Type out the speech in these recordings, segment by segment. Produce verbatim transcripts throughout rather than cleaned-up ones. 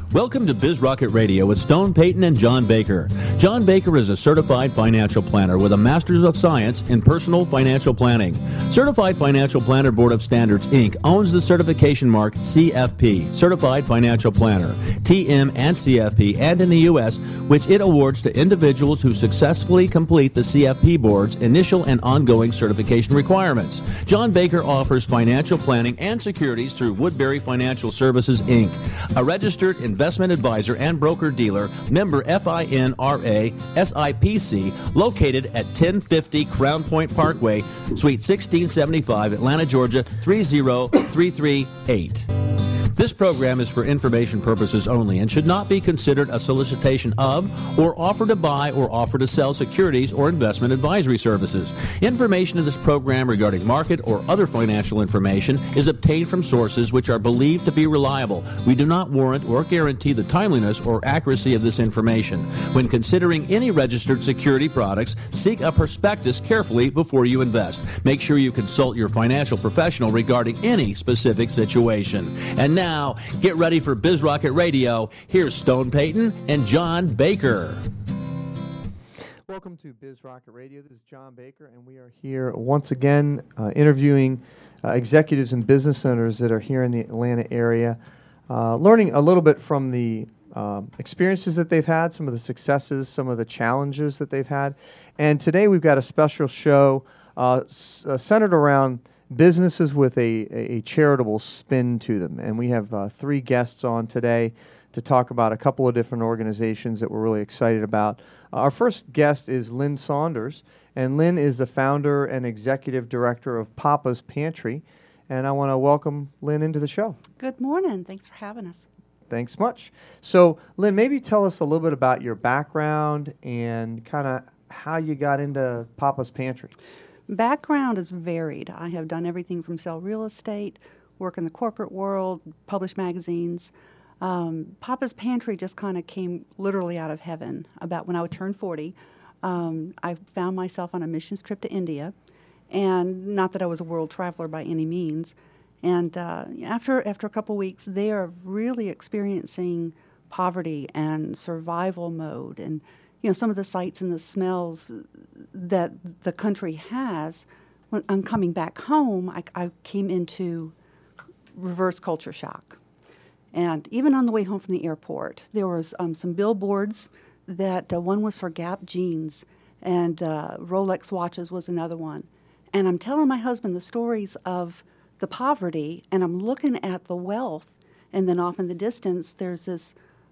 Welcome to Biz Rocket Radio with Stone Payton and John Baker. John Baker is a certified financial planner with a Master's of Science in Personal Financial Planning. Certified Financial Planner Board of Standards, Incorporated owns the certification mark C F P, Certified Financial Planner, T M and C F P, and in the U S, which it awards to individuals who successfully complete the C F P Board's initial and ongoing certification requirements. John Baker offers financial planning and securities through Woodbury Financial Services, Incorporated, a registered investment advisor and broker-dealer, member FINRA S I P C, located at ten fifty Crown Point Parkway, Suite sixteen seventy-five, Atlanta, Georgia, three zero three three eight. This program is for information purposes only and should not be considered a solicitation of or offer to buy or offer to sell securities or investment advisory services. Information in this program regarding market or other financial information is obtained from sources which are believed to be reliable. We do not warrant or guarantee the timeliness or accuracy of this information. When considering any registered security products, seek a prospectus carefully before you invest. Make sure you consult your financial professional regarding any specific situation. And now, Now, get ready for Biz Rocket Radio. Here's Stone Payton and John Baker. Welcome to Biz Rocket Radio. This is John Baker, and we are here once again uh, interviewing uh, executives and business owners that are here in the Atlanta area, uh, learning a little bit from the um, experiences that they've had, some of the successes, some of the challenges that they've had. And today we've got a special show uh, s- uh, centered around businesses with a, a charitable spin to them. And we have uh, three guests on today to talk about a couple of different organizations that we're really excited about. Uh, our first guest is Lynn Saunders, and Lynn is the founder and executive director of Papa's Pantry. And I want to welcome Lynn into the show. Good morning. Thanks for having us. Thanks much. So, Lynn, maybe tell us a little bit about your background and kind of how you got into Papa's Pantry. Background is varied. I have done everything from sell real estate, work in the corporate world, publish magazines. Um, Papa's Pantry just kind of came literally out of heaven. About when I would turn forty, um, I found myself on a missions trip to India, and not that I was a world traveler by any means. And uh, after after a couple weeks there of really experiencing poverty and survival mode, and you know, some of the sights and the smells that the country has, when I'm coming back home, I, I came into reverse culture shock. And even on the way home from the airport, there was um, some billboards that uh, one was for Gap jeans, and uh, Rolex watches was another one. And I'm telling my husband the stories of the poverty, and I'm looking at the wealth, and then off in the distance, there's this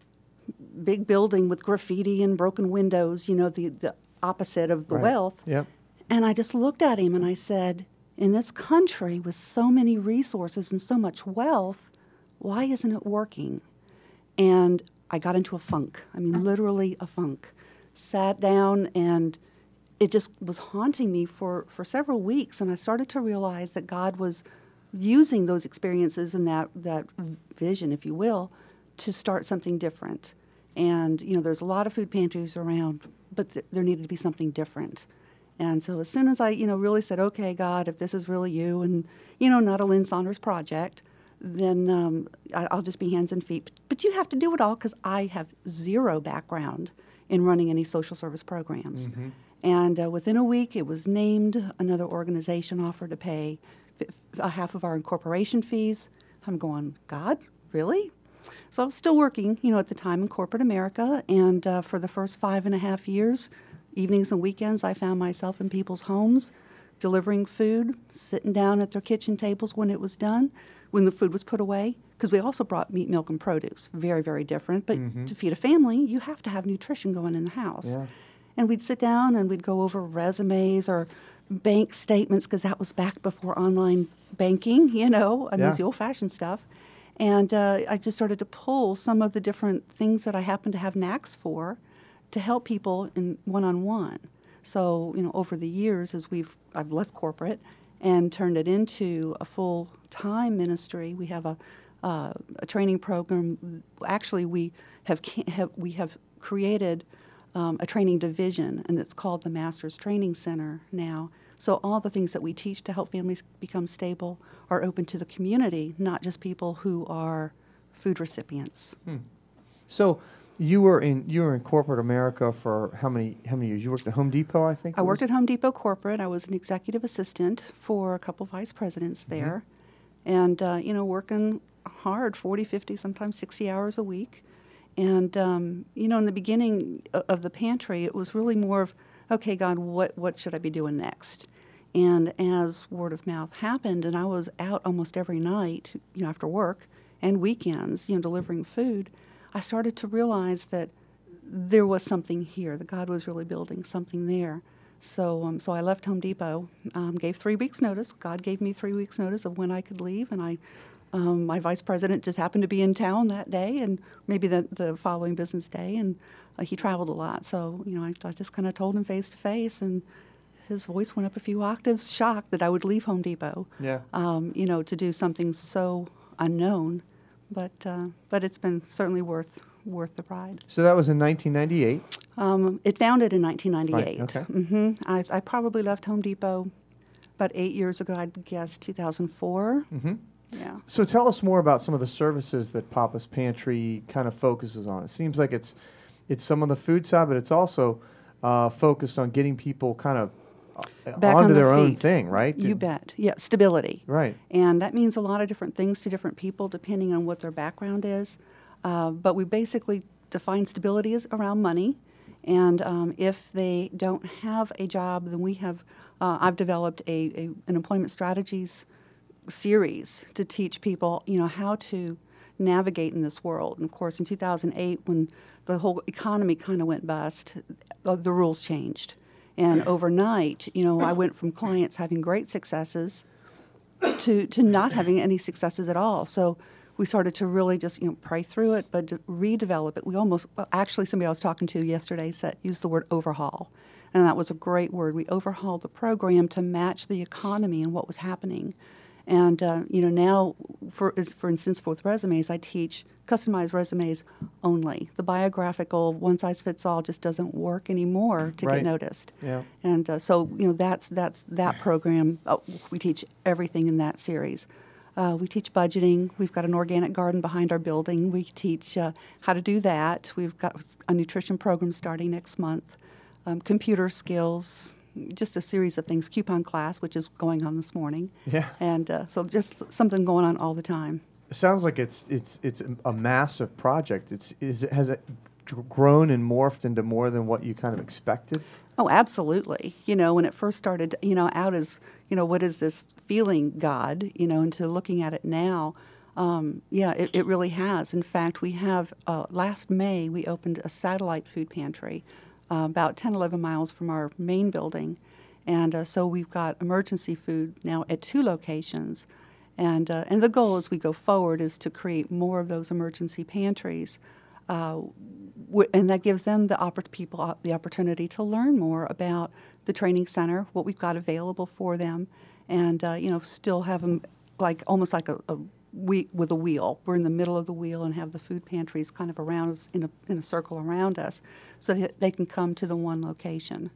big building with graffiti and broken windows, you know, the, the opposite of the Right. wealth. Yep. And I just looked at him and I said, in this country with so many resources and so much wealth, why isn't it working? And I got into a funk. I mean, literally a funk. Sat down, and it just was haunting me for, for several weeks. And I started to realize that God was using those experiences and that, that vision, if you will, to start something different. And, you know, there's a lot of food pantries around, but th- there needed to be something different. And so as soon as I, you know, really said, okay, God, if this is really you and, you know, not a Lynn Saunders project, then um, I- I'll just be hands and feet. But you have to do it all because I have zero background in running any social service programs. Mm-hmm. And uh, within a week, it was named. Another organization offered to pay f- f- half of our incorporation fees. I'm going, God, really? So I was still working, you know, at the time in corporate America, and uh, for the first five and a half years, evenings and weekends, I found myself in people's homes, delivering food, sitting down at their kitchen tables when it was done, when the food was put away, because we also brought meat, milk, and produce. Very, very different, but mm-hmm. to feed a family, you have to have nutrition going in the house. Yeah. And we'd sit down and we'd go over resumes or bank statements, because that was back before online banking, you know, I mean, yeah. it's the old-fashioned stuff. And uh, I just started to pull some of the different things that I happen to have knacks for to help people in one-on-one. So, you know, over the years, as we've I've left corporate and turned it into a full-time ministry, we have a uh, a training program. Actually, we have, have we have created um, a training division, and it's called the Masters Training Center now. So all the things that we teach to help families become stable are open to the community, not just people who are food recipients. Hmm. So you were in you were in corporate America for how many how many years? You worked at Home Depot, I think. I it worked was? at Home Depot corporate. I was an executive assistant for a couple vice presidents there. And, uh, you know, working hard, forty, fifty, sometimes sixty hours a week. And, um, you know, in the beginning o- of the pantry, it was really more of, okay, God, what, what should I be doing next? And as word of mouth happened, and I was out almost every night, you know, after work and weekends, you know, delivering food, I started to realize that there was something here, that God was really building something there. So, um, so I left Home Depot, um, gave three weeks' notice. God gave me three weeks' notice of when I could leave, and I, um, my vice president just happened to be in town that day, and maybe the, the following business day, and uh, he traveled a lot. So, you know, I, I just kind of told him face to face, and his voice went up a few octaves, shocked that I would leave Home Depot. Yeah. Um, you know, to do something so unknown, but uh, but it's been certainly worth worth the ride. So that was in nineteen ninety-eight. Um, it founded in nineteen ninety-eight. Right, okay. hmm I, I probably left Home Depot about eight years ago. I'd guess two thousand four. Mm-hmm. Yeah. So tell us more about some of the services that Papa's Pantry kind of focuses on. It seems like it's it's some of the food side, but it's also uh, focused on getting people kind of uh, Back onto on their their own feet. thing, right? You Did- bet. Yeah, stability. Right. And that means a lot of different things to different people depending on what their background is. Uh, but we basically define stability as around money. And um, if they don't have a job, then we have, uh, I've developed a, a an employment strategies series to teach people, you know, how to navigate in this world. And of course, in two thousand eight, when the whole economy kind of went bust, uh, the rules changed. And overnight, you know, I went from clients having great successes to, to not having any successes at all. So we started to really just, you know, pray through it, but to redevelop it. We almost, well, actually, somebody I was talking to yesterday said, used the word overhaul. And that was a great word. We overhauled the program to match the economy and what was happening. And, uh, you know, now, for, is- for instance, with resumes, I teach customized resumes only. The biographical one-size-fits-all just doesn't work anymore to Right. get noticed. Yeah. And uh, so, you know, that's that's that program. Oh, we teach everything in that series. Uh, we teach budgeting. We've got an organic garden behind our building. We teach uh, how to do that. We've got a nutrition program starting next month. Um, computer skills, just a series of things. Coupon class, which is going on this morning. Yeah. And uh, so just something going on all the time. It sounds like it's it's it's a massive project. It's is it, has it gr- grown and morphed into more than what you kind of expected? Oh, absolutely. You know, when it first started, you know, out as, you know, what is this feeling, God, you know, into looking at it now, um, yeah, it, it really has. In fact, we have, uh, last May, we opened a satellite food pantry uh, about ten, eleven miles from our main building. And uh, so we've got emergency food now at two locations. And, uh, and the goal as we go forward is to create more of those emergency pantries. Uh, w- and that gives them the oppor- people op- the opportunity to learn more about the training center, what we've got available for them, and uh, you know, still have them like almost like a, a we with a wheel. We're in the middle of the wheel and have the food pantries kind of around us in a in a circle around us, so that they can come to the one location.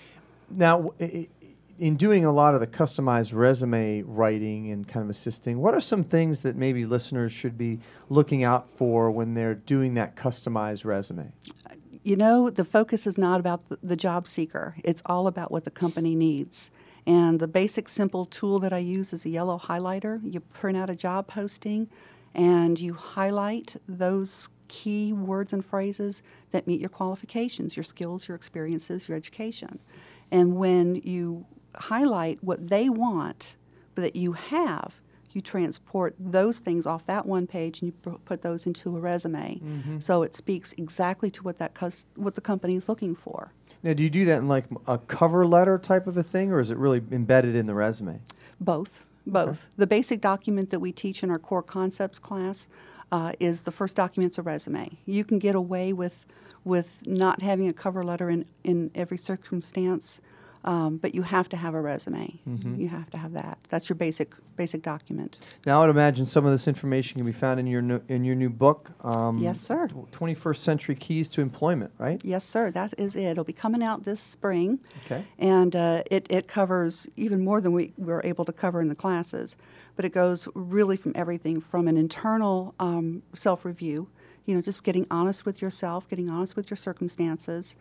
Now, i- i- in doing a lot of the customized resume writing and kind of assisting, what are some things that maybe listeners should be looking out for when they're doing that customized resume? You know, the focus is not about the, the job seeker. It's all about what the company needs. And the basic simple tool that I use is a yellow highlighter. You print out a job posting and you highlight those key words and phrases that meet your qualifications, your skills, your experiences, your education. And when you highlight what they want but that you have, you transport those things off that one page and you p- put those into a resume. So it speaks exactly to what that cus- what the company is looking for. Now, do you do that in like m- a cover letter type of a thing, or is it really embedded in the resume? Both, both. The basic document that we teach in our core concepts class uh, is the first document's a resume. You can get away with with not having a cover letter in, in every circumstance, um, but you have to have a resume. You have to have that. That's your basic basic document. Now, I would imagine some of this information can be found in your no, in your new book. Um, Yes, sir. tw- twenty-first Century Keys to Employment, right? Yes, sir. That is it. It'll be coming out this spring. Okay. And uh, it, it covers even more than we were able to cover in the classes. But it goes really from everything from an internal um, self-review. You know, just getting honest with yourself, getting honest with your circumstances,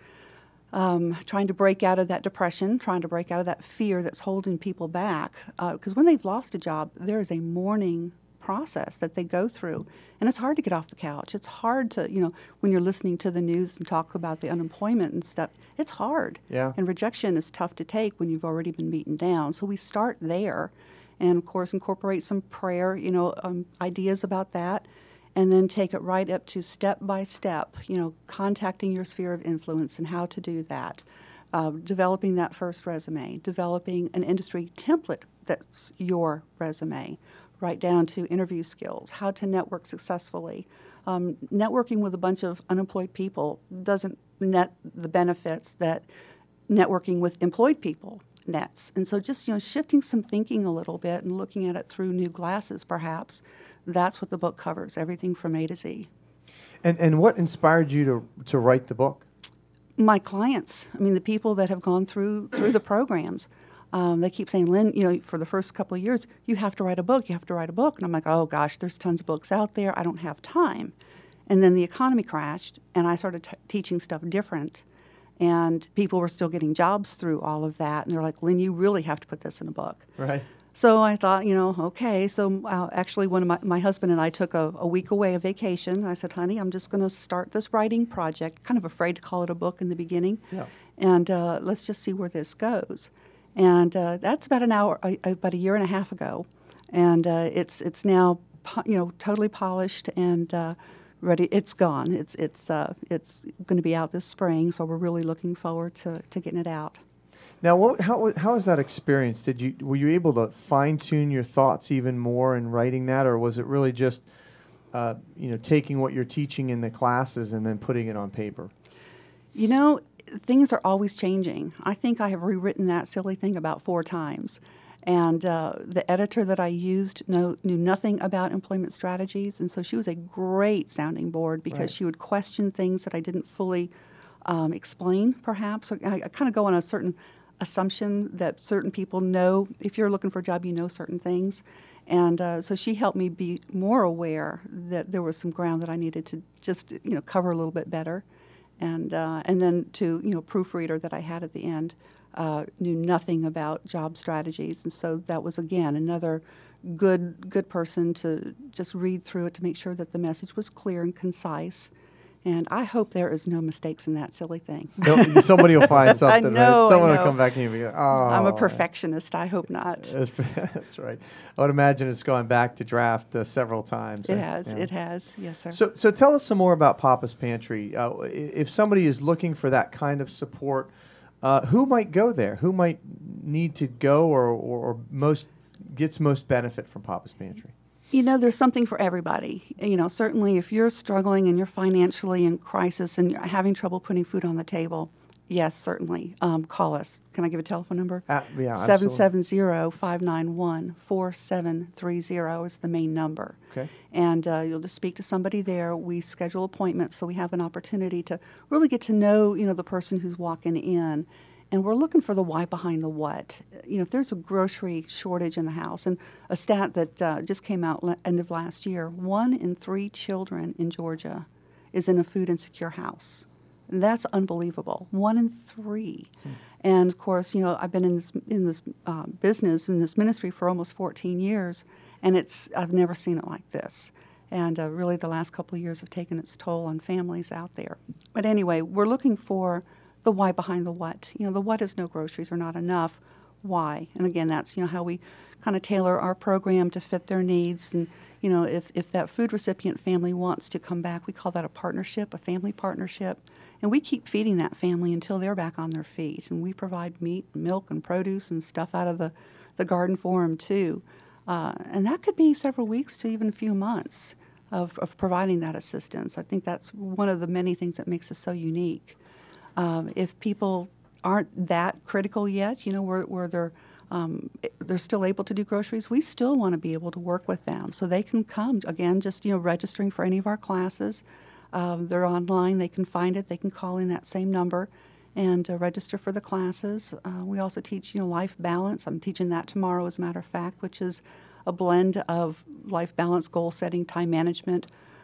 um, trying to break out of that depression, trying to break out of that fear that's holding people back. Because uh, when they've lost a job, there is a mourning process that they go through. And it's hard to get off the couch. It's hard to, you know, when you're listening to the news and talk about the unemployment and stuff, it's hard. Yeah. And rejection is tough to take when you've already been beaten down. So we start there and, of course, incorporate some prayer, you know, um, ideas about that, and then take it right up to step by step, you know, contacting your sphere of influence and how to do that, uh, developing that first resume, developing an industry template that's your resume, right down to interview skills, how to network successfully. Um, networking with a bunch of unemployed people doesn't net the benefits that networking with employed people nets. And so just, you know, shifting some thinking a little bit and looking at it through new glasses, perhaps, that's what the book covers, everything from A to Z. And and what inspired you to to write the book? My clients, I mean, the people that have gone through through the programs. Um, they keep saying, Lynn, you know, for the first couple of years, you have to write a book, you have to write a book. And I'm like, oh, gosh, there's tons of books out there. I don't have time. And then the economy crashed, and I started t- teaching stuff different. And people were still getting jobs through all of that. And they're like, Lynn, you really have to put this in a book. Right. So I thought, you know, okay. So uh, actually, when my, my husband and I took a, a week away of vacation, I said, honey, I'm just going to start this writing project. Kind of afraid to call it a book in the beginning. Yeah. And uh, let's just see where this goes. And uh, that's about an hour, uh, about a year and a half ago. And uh, it's it's now, po- you know, totally polished and uh, ready. It's gone. It's it's uh, it's going to be out this spring. So we're really looking forward to, to getting it out. Now, what, how how was that experience? Did you were you able to fine tune your thoughts even more in writing that, or was it really just uh, you know taking what you're teaching in the classes and then putting it on paper? You know, things are always changing. I think I have rewritten that silly thing about four times. And uh, the editor that I used know, knew nothing about employment strategies, and so she was a great sounding board because Right. she would question things that I didn't fully um, explain, perhaps. Or I, I kind of go on a certain assumption that certain people know. If you're looking for a job, you know certain things. And uh, so she helped me be more aware that there was some ground that I needed to just, you know, cover a little bit better. And uh, and then to, you know, proofreader that I had at the end uh, knew nothing about job strategies. And so that was, again, another good good person to just read through it to make sure that the message was clear and concise. And I hope there is no mistakes in that silly thing. No, somebody will find something. I know, right? Someone I will know. come back and you'll be like, oh. I'm a perfectionist. I hope not. That's, that's right. I would imagine it's gone back to draft uh, several times. It eh? has. Yeah. It has. Yes, sir. So, so tell us some more about Papa's Pantry. Uh, i- if somebody is looking for that kind of support, uh, who might go there? Who might need to go, or, or, or most gets most benefit from Papa's Pantry? You know, there's something for everybody. You know, certainly if you're struggling and you're financially in crisis and you're having trouble putting food on the table, yes, certainly, um, call us. Can I give a telephone number? Uh, yeah, seven absolutely. seven zero, five nine one, four seven three zero is the main number. Okay. And uh, you'll just speak to somebody there. We schedule appointments so we have an opportunity to really get to know, you know, the person who's walking in. And we're looking for the why behind the what. You know, if there's a grocery shortage in the house, and a stat that uh, just came out le- end of last year, one in three children in Georgia is in a food insecure house. And that's unbelievable. One in three. Hmm. And of course, you know, I've been in this in this uh, business, in this ministry for almost fourteen years, and it's I've never seen it like this. And uh, really, the last couple of years have taken its toll on families out there. But anyway, we're looking for the why behind the what. You know, the what is no groceries are not enough. Why? And again, that's, you know, how we kind of tailor our program to fit their needs. And, you know, if, if that food recipient family wants to come back, we call that a partnership, a family partnership. And we keep feeding that family until they're back on their feet. And we provide meat, and milk, and produce and stuff out of the, the garden for them, too. Uh, and that could be several weeks to even a few months of, of providing that assistance. I think that's one of the many things that makes us so unique. Um, if people aren't that critical yet, you know, where, where they're um, they're still able to do groceries, we still want to be able to work with them so they can come. Again, just, you know, registering for any of our classes. Um, they're online. They can find it. They can call in that same number and uh, register for the classes. Uh, we also teach, you know, life balance. I'm teaching that tomorrow, as a matter of fact, which is a blend of life balance, goal setting, time management,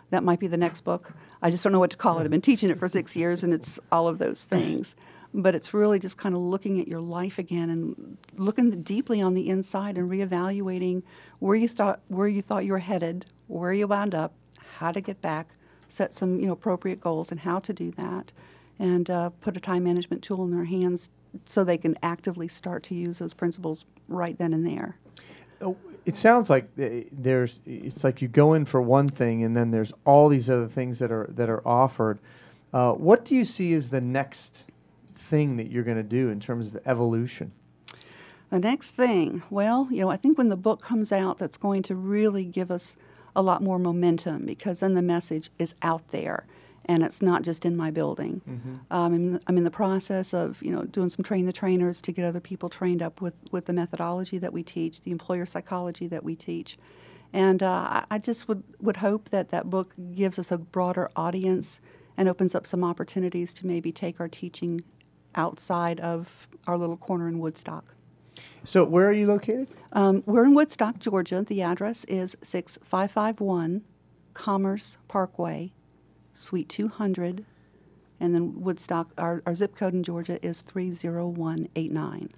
That might be the next book. I just don't know what to call it. I've been teaching it for six years, and it's all of those things. But it's really just kind of looking at your life again and looking deeply on the inside and reevaluating where you thought where you thought you were headed, where you wound up, how to get back, set some you know appropriate goals and how to do that, and uh, put a time management tool in their hands so they can actively start to use those principles right then and there. Oh, it sounds like there's it's like you go in for one thing and then there's all these other things that are that are offered. Uh, what do you see as the next thing that you're going to do in terms of evolution? The next thing, well, you know, I think when the book comes out, that's going to really give us a lot more momentum, because then the message is out there and it's not just in my building. Mm-hmm. um, I'm, I'm in the process of, you know, doing some train the trainers to get other people trained up with, with the methodology that we teach, the employer psychology that we teach. And uh, I, I just would, would hope that that book gives us a broader audience and opens up some opportunities to maybe take our teaching outside of our little corner in Woodstock. So where are you located? Um, we're in Woodstock, Georgia. The address is six five five one Commerce Parkway, Suite two hundred, and then Woodstock, our, our zip code in Georgia is three zero one eight nine.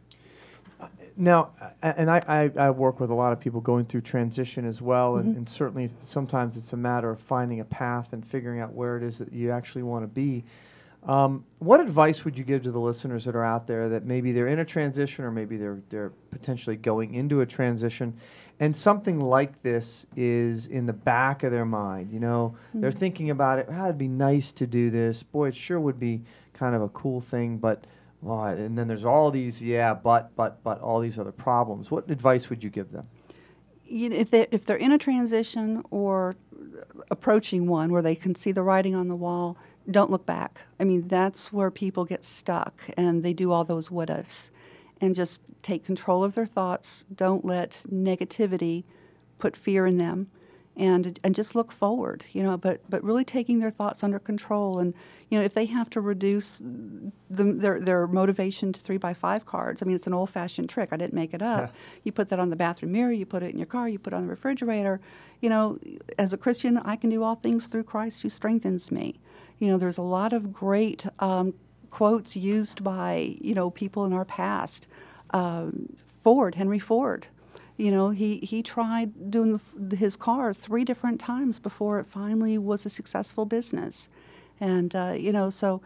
Now, and I, I, I work with a lot of people going through transition as well, and, mm-hmm. and certainly sometimes it's a matter of finding a path and figuring out where it is that you actually want to be. Um, what advice would you give to the listeners that are out there that maybe they're in a transition or maybe they're they're potentially going into a transition, and something like this is in the back of their mind? You know, mm-hmm. they're thinking about it. Ah, it'd be nice to do this. Boy, it sure would be kind of a cool thing, but well, and then there's all these yeah, but but but all these other problems. What advice would you give them? You know, if they if they're in a transition or approaching one where they can see the writing on the wall, don't look back. I mean, that's where people get stuck and they do all those what ifs. And just take control of their thoughts. Don't let negativity put fear in them, and and just look forward, you know, but but really taking their thoughts under control. And, you know, if they have to reduce the, their their motivation to three by five cards, I mean, it's an old-fashioned trick. I didn't make it up. Yeah. You put that on the bathroom mirror, you put it in your car, you put it on the refrigerator. You know, as a Christian, I can do all things through Christ who strengthens me. You know, there's a lot of great um, quotes used by, you know, people in our past. Um, Ford, Henry Ford, you know, he, he tried doing the, his car three different times before it finally was a successful business. And, uh, you know, so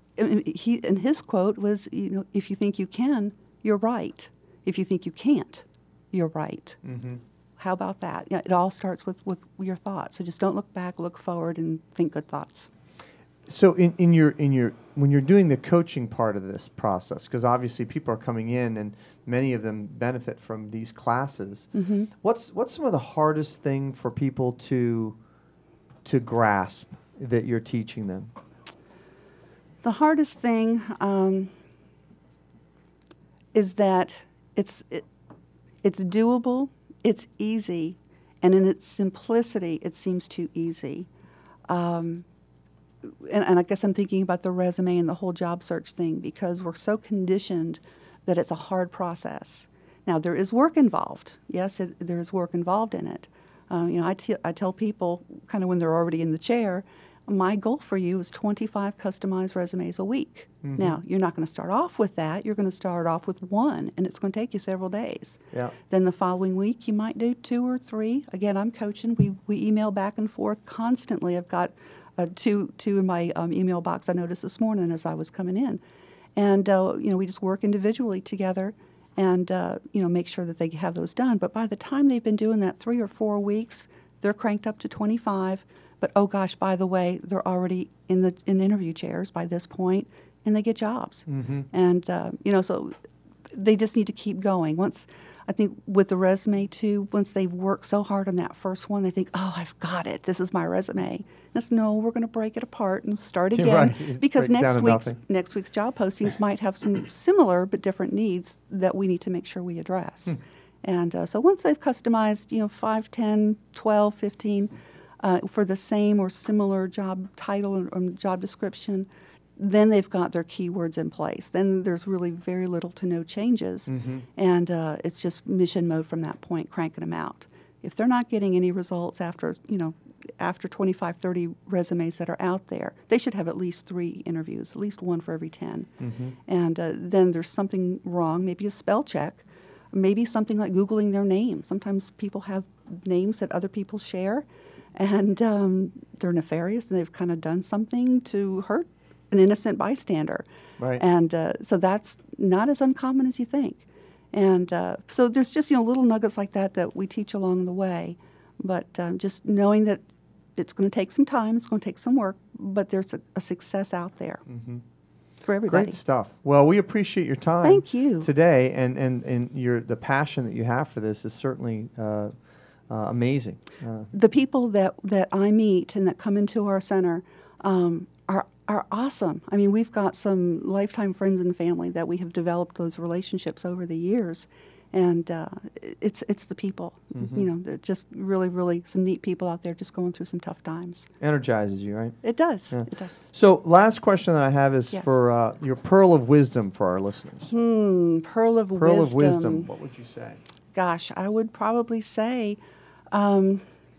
he and his quote was, you know, if you think you can, you're right. If you think you can't, you're right. Mm-hmm. How about that? You know, it all starts with, with your thoughts. So just don't look back, look forward, and think good thoughts. So in, in your in your when you're doing the coaching part of this process, because obviously people are coming in and many of them benefit from these classes. Mm-hmm. What's what's some of the hardest thing for people to to grasp that you're teaching them? The hardest thing um, is that it's it, it's doable, it's easy, and in its simplicity, it seems too easy. Um, And, and I guess I'm thinking about the resume and the whole job search thing, because we're so conditioned that it's a hard process. Now, there is work involved. Yes, it, there is work involved in it. Um, you know, I, t- I tell people kind of when they're already in the chair, my goal for you is twenty-five customized resumes a week. Mm-hmm. Now, you're not going to start off with that. You're going to start off with one, and it's going to take you several days. Yeah. Then the following week, you might do two or three. Again, I'm coaching. We, we email back and forth constantly. I've got Uh, two, two in my um, email box I noticed this morning as I was coming in. And, uh, you know, we just work individually together and, uh, you know, make sure that they have those done. But by the time they've been doing that three or four weeks, they're cranked up to twenty-five. But, oh, gosh, by the way, they're already in the in interview chairs by this point, and they get jobs. Mm-hmm. And, uh, you know, so they just need to keep going. Once, I think with the resume, too, once they've worked so hard on that first one, they think, oh, I've got it. This is my resume. And it's, no, we're going to break it apart and start again. Right. Because next week's, next week's job postings might have some similar but different needs that we need to make sure we address. Hmm. And uh, so once they've customized, you know, five, ten, twelve, fifteen uh, for the same or similar job title or, or job description, then they've got their keywords in place. Then there's really very little to no changes, mm-hmm. and uh, it's just mission mode from that point, cranking them out. If they're not getting any results after, you know, after twenty-five, thirty resumes that are out there, they should have at least three interviews, at least one for every ten. Mm-hmm. And uh, then there's something wrong, maybe a spell check, maybe something like Googling their name. Sometimes people have names that other people share, and um, they're nefarious, and they've kind of done something to hurt an innocent bystander. Right. And uh, so that's not as uncommon as you think. And uh, so there's just, you know, little nuggets like that that we teach along the way. But um, just knowing that it's going to take some time, it's going to take some work, but there's a, a success out there Mm-hmm. for everybody. Great stuff. Well, we appreciate your time. Thank you. Today, and, and, and your the passion that you have for this is certainly uh, uh, amazing. Uh, The people that, that I meet and that come into our center um, are are awesome. I mean, we've got some lifetime friends and family that we have developed those relationships over the years, and uh, it's it's the people. Mhm. You know, they're just really, really some neat people out there just going through some tough times. energizes you, right? It does. Yeah. It does. So, last question that I have is Yes. for uh, your pearl of wisdom for our listeners. Hmm. Pearl of Pearl wisdom. of wisdom. What would you say? Gosh, I would probably say um,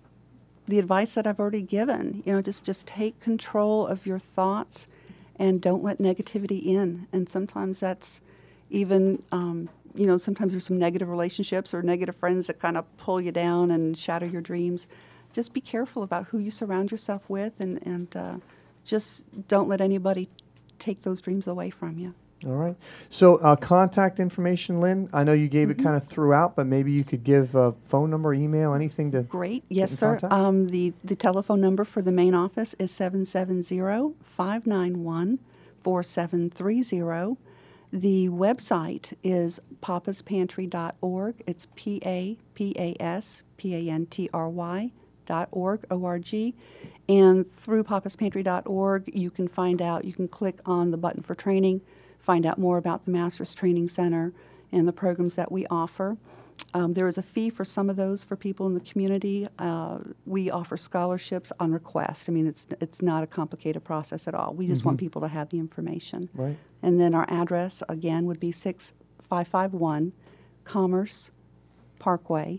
the advice that I've already given. You know, just just take control of your thoughts and don't let negativity in. And sometimes that's even, um, you know, sometimes there's some negative relationships or negative friends that kind of pull you down and shatter your dreams. Just be careful about who you surround yourself with, and, and uh, just don't let anybody take those dreams away from you. All right. So, uh, contact information, Lynn. I know you gave Mm-hmm. it kind of throughout, but maybe you could give a phone number, email, anything to. Great. Yes, in sir. contact? Um, the, the telephone number for the main office is seven seven zero, five nine one, four seven three zero. The website is papas pantry dot org. It's P A P A S P A N T R Y dot org, O R G. And through papas pantry dot org, you can find out, you can click on the button for training, find out more about the Masters Training Center and the programs that we offer. Um, there is a fee for some of those for people in the community. Uh, we offer scholarships on request. I mean, it's it's not a complicated process at all. We just want people to have the information. Right. And then our address, again, would be six five five one Commerce Parkway,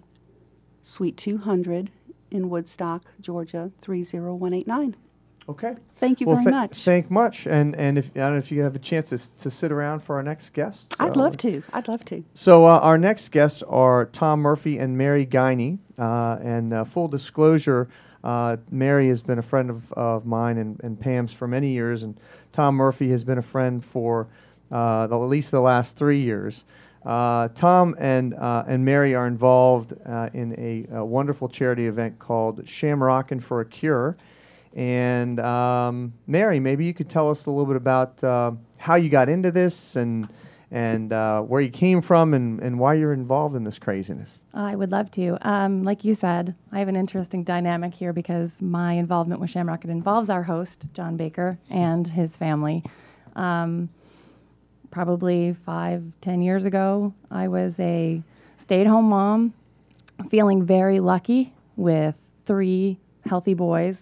Suite two hundred in Woodstock, Georgia, three zero one eight nine. Okay. Thank you well, very th- much. Thank much. And and if I don't know if you have a chance to s- to sit around for our next guest. I'd So- love to. I'd love to. So uh, our next guests are Tom Murphy and Mary Guiney. Uh, and uh, full disclosure, uh, Mary has been a friend of, of mine and, and Pam's for many years, and Tom Murphy has been a friend for uh, the, at least the last three years. Uh, Tom and uh, and Mary are involved uh, in a, a wonderful charity event called Shamrockin' for a Cure. And um, Mary, maybe you could tell us a little bit about uh, how you got into this and and uh, where you came from and, and why you're involved in this craziness. I would love to. Um, like you said, I have an interesting dynamic here because my involvement with Shamrock it involves our host, John Baker, and his family. Um, probably five, ten years ago, I was a stay-at-home mom, feeling very lucky with three healthy boys,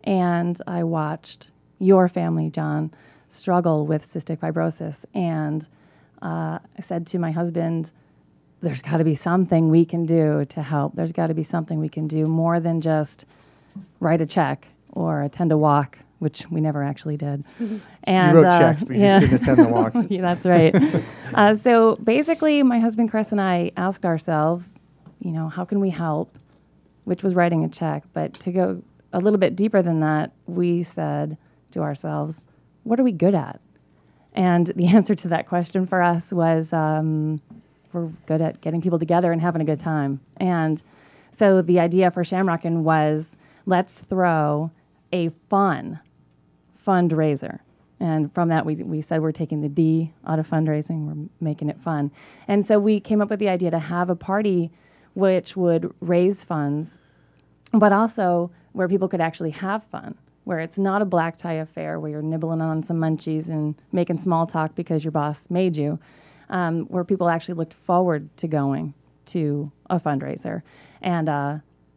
and I watched your family, John, struggle with cystic fibrosis. And uh, I said to my husband, there's got to be something we can do to help. There's got to be something we can do more than just write a check or attend a walk, which we never actually did. And, you wrote uh, checks, but you yeah. just didn't attend the walks. Yeah, that's right. uh, so basically, my husband Chris and I asked ourselves, you know, how can we help? Which was writing a check. But to go a little bit deeper than that, we said to ourselves, what are we good at? And the answer to that question for us was, um, we're good at getting people together and having a good time. And so the idea for Shamrockin' was, let's throw a fun fundraiser. And from that, we we said we're taking the D out of fundraising, we're making it fun. And so we came up with the idea to have a party which would raise funds, but also where people could actually have fun, where it's not a black tie affair where you're nibbling on some munchies and making small talk because your boss made you, um, where people actually looked forward to going to a fundraiser. And uh,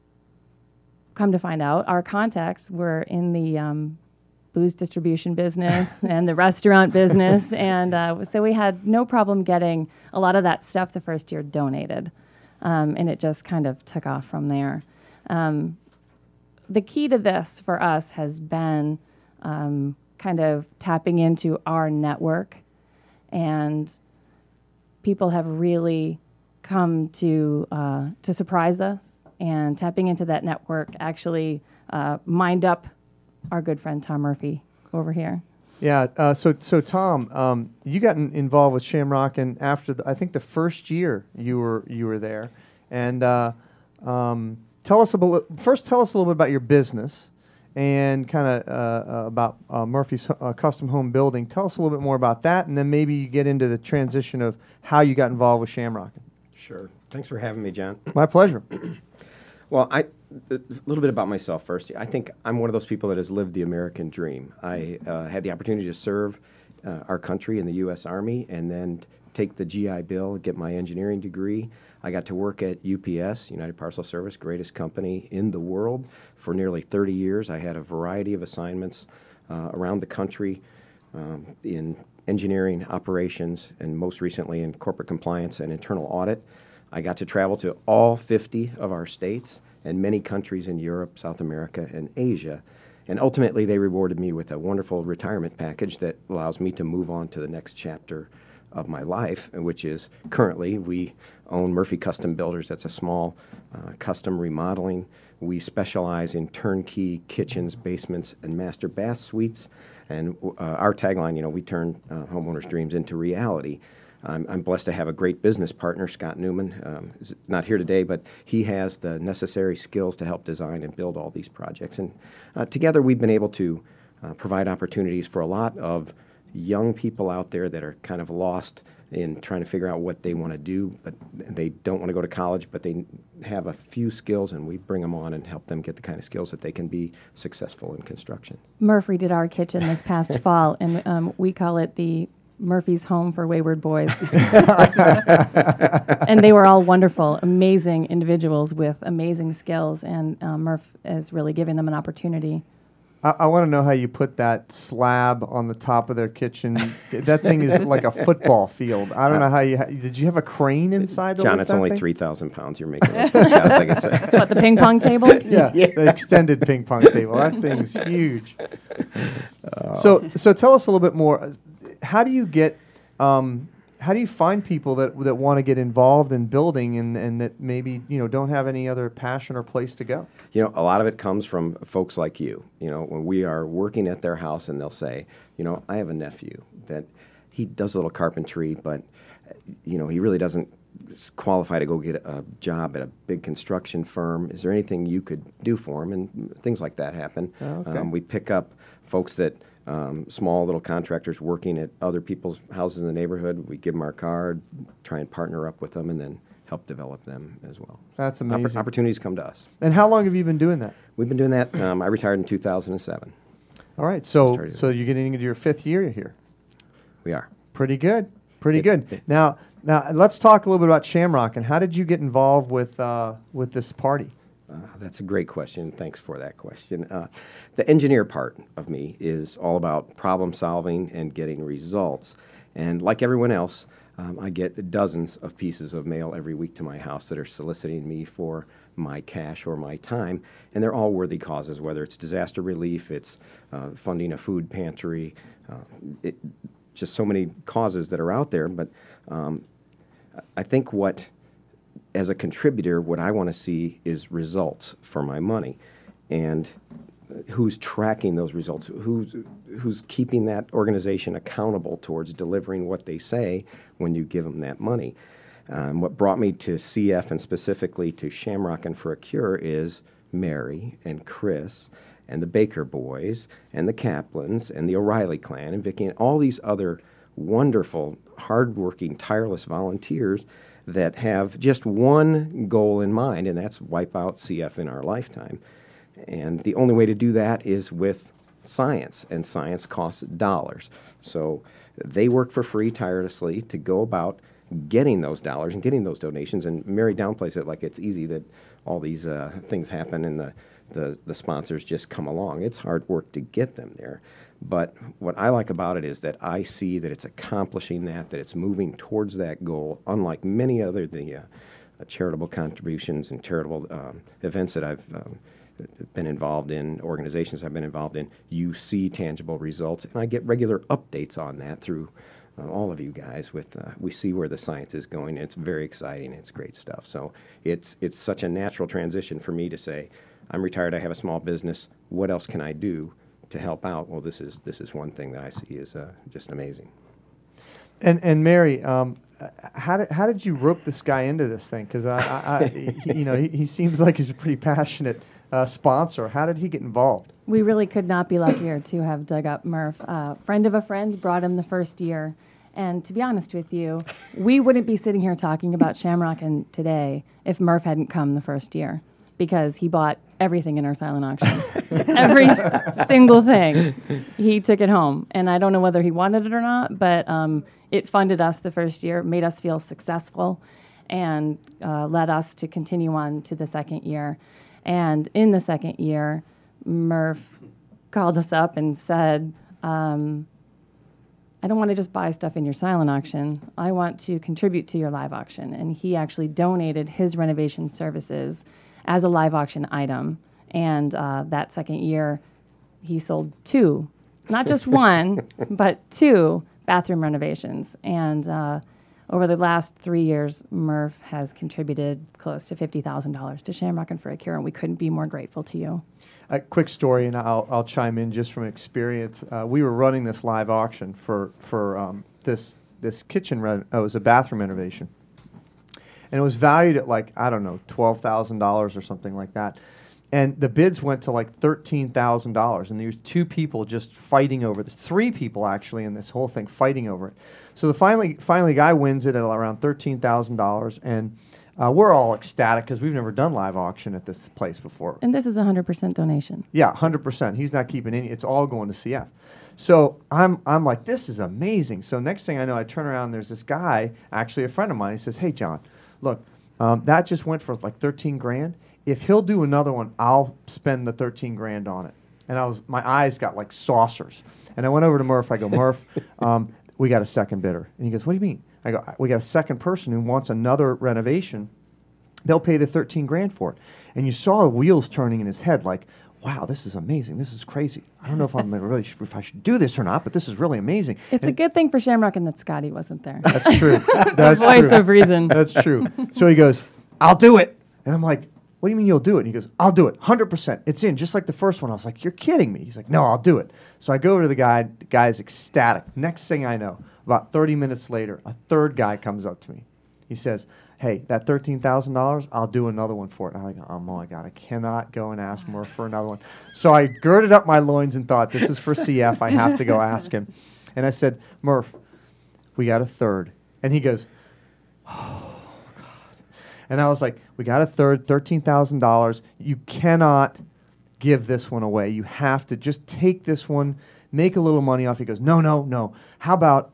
come to find out, our contacts were in the um, booze distribution business and the restaurant business, and uh, so we had no problem getting a lot of that stuff the first year donated, um, and it just kind of took off from there. Um, the key to this for us has been um, kind of tapping into our network, and people have really come to uh, to surprise us, and tapping into that network actually uh, mined up our good friend Tom Murphy over here. Yeah. Uh, so, so Tom, um, you got in, involved with Shamrock, and after the, I think the first year you were you were there, and uh, um, tell us about first. Tell us a little bit about your business, and kind of uh, uh, about uh, Murphy's uh, Custom Home Building. Tell us a little bit more about that, and then maybe you get into the transition of how you got involved with Shamrock. Sure. Thanks for having me, John. My pleasure. Well, I, a little bit about myself first. I think I'm one of those people that has lived the American dream. I uh, had the opportunity to serve uh, our country in the U S Army and then take the G I Bill, get my engineering degree. I got to work at U P S, United Parcel Service, greatest company in the world, for nearly thirty years. I had a variety of assignments uh, around the country um, in engineering, operations, and most recently in corporate compliance and internal audit. I got to travel to all fifty of our states and many countries in Europe, South America, and Asia. And ultimately, they rewarded me with a wonderful retirement package that allows me to move on to the next chapter of my life, which is currently we own Murphy Custom Builders. That's a small uh, custom remodeling. We specialize in turnkey kitchens, basements, and master bath suites. And uh, our tagline, you know, we turn uh, homeowners' dreams into reality. I'm, I'm blessed to have a great business partner, Scott Newman. Um, he's not here today, but he has the necessary skills to help design and build all these projects. And uh, together we've been able to uh, provide opportunities for a lot of young people out there that are kind of lost in trying to figure out what they want to do, but they don't want to go to college, but they have a few skills, and we bring them on and help them get the kind of skills that they can be successful in construction. Murphy did our kitchen this past fall, and um, we call it the Murphy's Home for Wayward Boys. And they were all wonderful, amazing individuals with amazing skills, and um, Murph is really giving them an opportunity. I, I want to know how you put that slab on the top of their kitchen. That thing is like a football field. I don't know how you, ha- did you have a crane inside? John, lift it's that only thing? three thousand pounds you're making. I think it's a What, the ping pong table? Yeah, Yeah. the extended ping pong table. That thing's huge. So, so tell us a little bit more. How do you get, um, how do you find people that that want to get involved in building and, and that maybe, you know, don't have any other passion or place to go? You know, a lot of it comes from folks like you. You know, when we are working at their house and they'll say, you know, I have a nephew that he does a little carpentry, but, you know, he really doesn't qualify to go get a job at a big construction firm. Is there anything you could do for him? And things like that happen. Oh, okay. Um, we pick up folks that, um, small little contractors working at other people's houses in the neighborhood. We give them our card, try and partner up with them, and then help develop them as well. That's Oppor- amazing. opportunities come to us. And how long have you been doing that? We've been doing that. Um, I retired in two thousand seven. All right, so Started so you're getting into your fifth year here. We are. Pretty good. Pretty It- good. it- Now, now let's talk a little bit about Shamrock and how did you get involved with uh, with this party? Uh, that's a great question. Thanks for that question. Uh, the engineer part of me is all about problem solving and getting results. And like everyone else, um, I get dozens of pieces of mail every week to my house that are soliciting me for my cash or my time. And they're all worthy causes, whether it's disaster relief, it's uh, funding a food pantry, uh, it, just so many causes that are out there. But um, I think what as a contributor, what I want to see is results for my money, and who's tracking those results, who's who's keeping that organization accountable towards delivering what they say when you give them that money. Um, what brought me to C F and specifically to Shamrock and For a Cure is Mary and Chris and the Baker boys and the Kaplans and the O'Reilly clan and Vicki and all these other wonderful, hardworking, tireless volunteers that have just one goal in mind, and that's wipe out C F in our lifetime. And the only way to do that is with science, and science costs dollars. So they work for free tirelessly to go about getting those dollars and getting those donations. And Mary downplays it like it's easy that all these uh, things happen and the, the, the sponsors just come along. It's hard work to get them there. But what I like about it is that I see that it's accomplishing that, that it's moving towards that goal, unlike many other the uh, uh, charitable contributions and charitable um, events that I've um, been involved in, organizations I've been involved in, you see tangible results. And I get regular updates on that through uh, all of you guys. With uh, we see where the science is going. It's very exciting. It's great stuff. So it's it's such a natural transition for me to say, I'm retired. I have a small business. What else can I do to help out? Well, this is this is one thing that I see is uh, just amazing. And and Mary, um, how did how did you rope this guy into this thing? Because I, I, I he, you know, he, he seems like he's a pretty passionate uh, sponsor. How did he get involved? We really could not be luckier to have dug up Murph. A uh, friend of a friend brought him the first year. And to be honest with you, we wouldn't be sitting here talking about Shamrockin' today if Murph hadn't come the first year, because he bought everything in our silent auction. Every single thing. He took it home. And I don't know whether he wanted it or not, but um, it funded us the first year, made us feel successful, and uh, led us to continue on to the second year. And in the second year, Murph called us up and said, um, I don't want to just buy stuff in your silent auction. I want to contribute to your live auction. And he actually donated his renovation services as a live auction item. And uh, that second year, he sold two, not just one, but two bathroom renovations. And uh, over the last three years, Murph has contributed close to fifty thousand dollars to Shamrockin' for a Cure, and we couldn't be more grateful to you. A quick story, and I'll, I'll chime in just from experience. Uh, we were running this live auction for, for um, this, this kitchen, re- oh, it was a bathroom renovation. And it was valued at like, I don't know, twelve thousand dollars or something like that. And the bids went to like thirteen thousand dollars. And there was two people just fighting over this. Three people actually in this whole thing fighting over it. So the finally, finally guy wins it at around thirteen thousand dollars. And uh, we're all ecstatic because we've never done live auction at this place before. And this is a one hundred percent donation. Yeah, one hundred percent. He's not keeping any. It's all going to C F. So I'm I'm like, this is amazing. So next thing I know, I turn around and there's this guy, actually a friend of mine. He says, hey, John, look, um, that just went for like thirteen grand. If he'll do another one, I'll spend the thirteen grand on it. And I was, my eyes got like saucers. And I went over to Murph. I go, Murph, um, we got a second bidder. And he goes, what do you mean? I go, we got a second person who wants another renovation. They'll pay the thirteen grand for it. And you saw the wheels turning in his head like, wow, this is amazing. This is crazy. I don't know if I'm really sh- if I should do this or not, but this is really amazing. It's and a good thing for Shamrockin' that Scotty wasn't there. That's true. That's Voice true. of reason. That's true. So he goes, I'll do it. And I'm like, what do you mean you'll do it? And he goes, I'll do it. one hundred percent. It's in, just like the first one. I was like, you're kidding me. He's like, no, I'll do it. So I go over to the guy. The guy's ecstatic. Next thing I know, about thirty minutes later, a third guy comes up to me. He says, hey, that thirteen thousand dollars, I'll do another one for it. And I go, oh my God, I cannot go and ask Murph for another one. So I girded up my loins and thought, this is for C F. I have to go ask him. And I said, Murph, we got a third. And he goes, oh, God. And I was like, we got a third, thirteen thousand dollars. You cannot give this one away. You have to just take this one, make a little money off. He goes, no, no, no. How about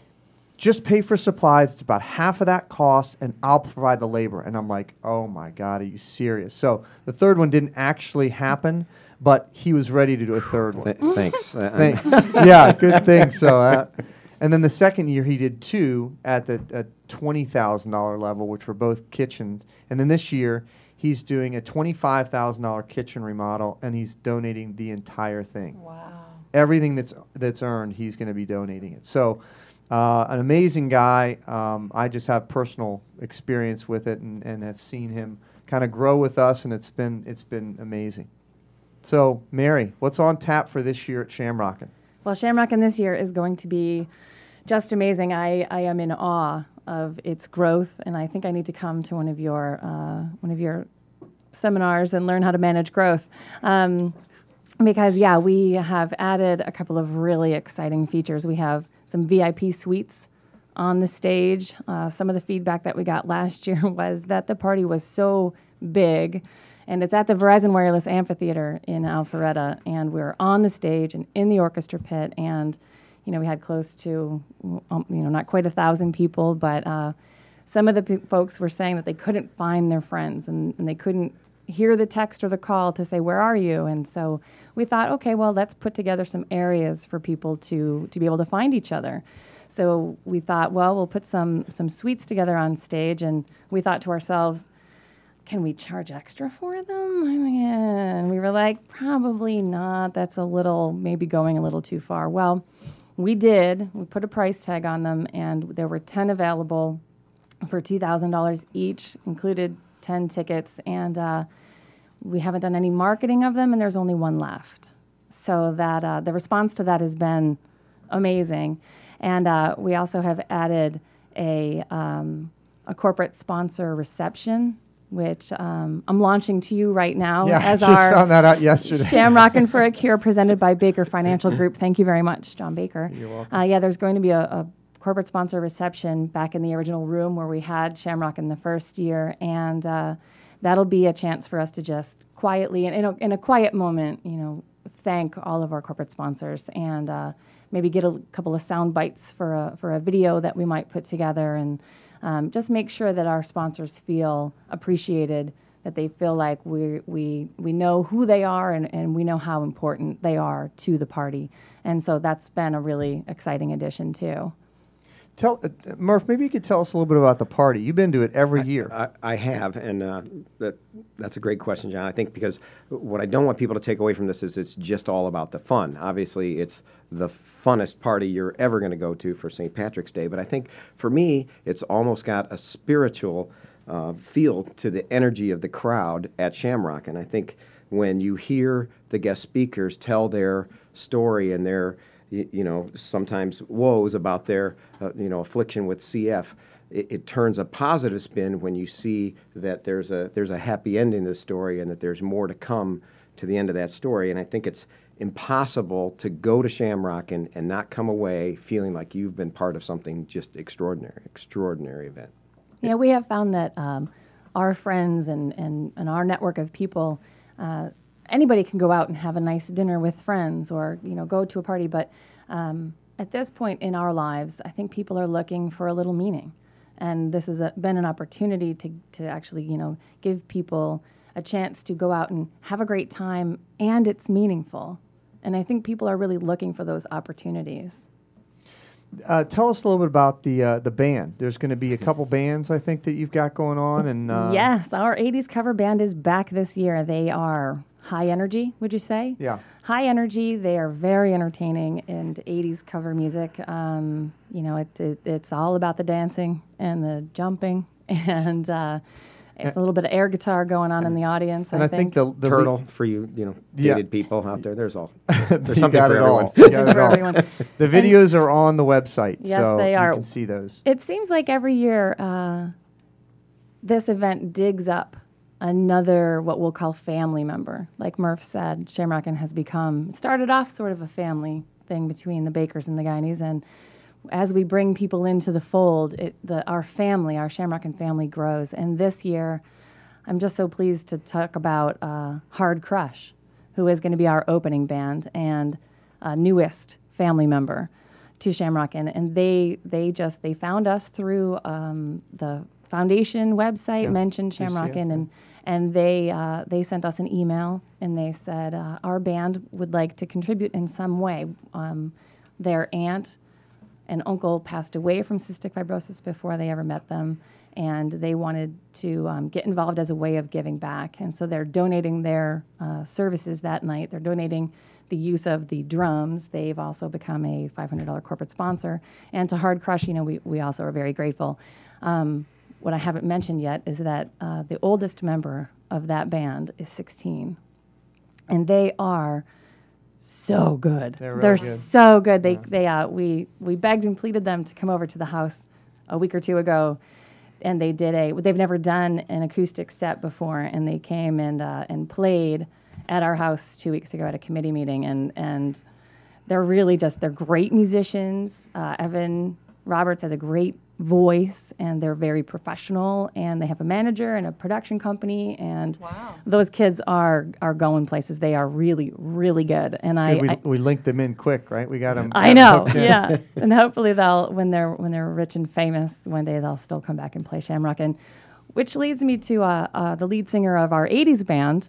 just pay for supplies? It's about half of that cost, and I'll provide the labor. And I'm like, oh, my God, are you serious? So the third one didn't actually happen, but he was ready to do a third one. Th- thanks. Uh, Thank- yeah, good thing. So, uh, and then the second year he did two at the at twenty thousand dollars level, which were both kitchen. And then this year he's doing a twenty-five thousand dollars kitchen remodel, and he's donating the entire thing. Wow. Everything that's that's earned, he's going to be donating it. So, uh, an amazing guy. Um, I just have personal experience with it, and, and have seen him kind of grow with us, and it's been it's been amazing. So, Mary, what's on tap for this year at Shamrockin'? Well, Shamrockin' this year is going to be just amazing. I, I am in awe of its growth, and I think I need to come to one of your uh, one of your seminars and learn how to manage growth. Um, because, yeah, we have added a couple of really exciting features. We have some V I P suites on the stage. Uh, some of the feedback that we got last year was that the party was so big, and it's at the Verizon Wireless Amphitheater in Alpharetta, and we're on the stage and in the orchestra pit, and you know we had close to, um, you know, not quite a thousand people, but uh, some of the p- folks were saying that they couldn't find their friends, and, and they couldn't hear the text or the call to say, where are you? And so we thought, okay, well, let's put together some areas for people to, to be able to find each other. So we thought, well, we'll put some, some suites together on stage, and we thought to ourselves, can we charge extra for them? I mean, and we were like, probably not. That's a little, maybe going a little too far. Well, we did. We put a price tag on them, and there were ten available for two thousand dollars each, included ten tickets, and uh, we haven't done any marketing of them, and there's only one left. So that uh, the response to that has been amazing. And uh, we also have added a, um, a corporate sponsor reception, which um, I'm launching to you right now Yeah, as I just our found that out yesterday. Shamrockin' for a Cure presented by Baker Financial Group. Thank you very much, John Baker. You're welcome. Uh, yeah, there's going to be a, a corporate sponsor reception back in the original room where we had Shamrock in the first year, and uh, that'll be a chance for us to just quietly, and in a, in a quiet moment, you know, thank all of our corporate sponsors, and uh, maybe get a couple of sound bites for a for a video that we might put together, and um, just make sure that our sponsors feel appreciated, that they feel like we we we know who they are, and, and we know how important they are to the party. And so that's been a really exciting addition too. Tell uh, Murph, maybe you could tell us a little bit about the party. You've been to it every year. I, I have, and uh, that that's a great question, John. I think because what I don't want people to take away from this is it's just all about the fun. Obviously, it's the funnest party you're ever going to go to for Saint Patrick's Day, but I think for me, it's almost got a spiritual uh, feel to the energy of the crowd at Shamrock. And I think when you hear the guest speakers tell their story and their You, you know, sometimes woes about their, uh, you know, affliction with C F, it, it turns a positive spin when you see that there's a there's a happy ending to the story and that there's more to come to the end of that story. And I think it's impossible to go to Shamrock and, and not come away feeling like you've been part of something just extraordinary, extraordinary event. Yeah, we have found that um, our friends and, and, and our network of people, uh, anybody can go out and have a nice dinner with friends, or you know, go to a party. But um, at this point in our lives, I think people are looking for a little meaning, and this has a, been an opportunity to to actually, you know, give people a chance to go out and have a great time, and it's meaningful. And I think people are really looking for those opportunities. Uh, tell us a little bit about the uh, the band. There's going to be a couple bands, I think, that you've got going on. And uh, yes, our eighties cover band is back this year. They are high energy, would you say? Yeah. High energy. They are very entertaining, and eighties cover music. Um, you know, it, it it's all about the dancing and the jumping, and uh, it's a little bit of air guitar going on in the audience. And I, I think the, the Turtle lead- for you, you know, Yeah. dated people out there. There's all. you There's something got for it everyone. all. You got it For all. everyone. The videos are on the website, Yes, so they you are. can see those. It seems like every year uh, this event digs up another, what we'll call family member. Like Murph said, Shamrockin' has become, started off sort of a family thing between the Bakers and the Guineys, and as we bring people into the fold, it, the, our family, our Shamrockin' family grows. And this year, I'm just so pleased to talk about uh, Hard Crush, who is going to be our opening band and uh, newest family member to Shamrockin'. And they they just, they found us through um, the foundation website, Yeah. mentioned G C F, Shamrockin', yeah. and and they uh, they sent us an email, and they said uh, our band would like to contribute in some way. Um, their aunt and uncle passed away from cystic fibrosis before they ever met them, and they wanted to um, get involved as a way of giving back. And so they're donating their uh, services that night. They're donating the use of the drums. They've also become a five hundred dollars corporate sponsor. And to Hard Crush, you know, we, we also are very grateful. Um, what I haven't mentioned yet is that uh, the oldest member of that band is sixteen. And they are so good. They're really They're good. so good. They they uh we we begged and pleaded them to come over to the house a week or two ago, and they did a. They've never done an acoustic set before, and they came and uh, and played at our house two weeks ago at a committee meeting, and and they're really just they're great musicians. Uh, Evan Roberts has a great voice, and they're very professional, and they have a manager and a production company, and Wow. those kids are are going places. They are really really good, and I, Good, we, I we linked them in quick, right? We got them. I know, yeah, and hopefully they'll when they're when they're rich and famous one day they'll still come back and play Shamrock, and which leads me to uh, uh, the lead singer of our eighties band.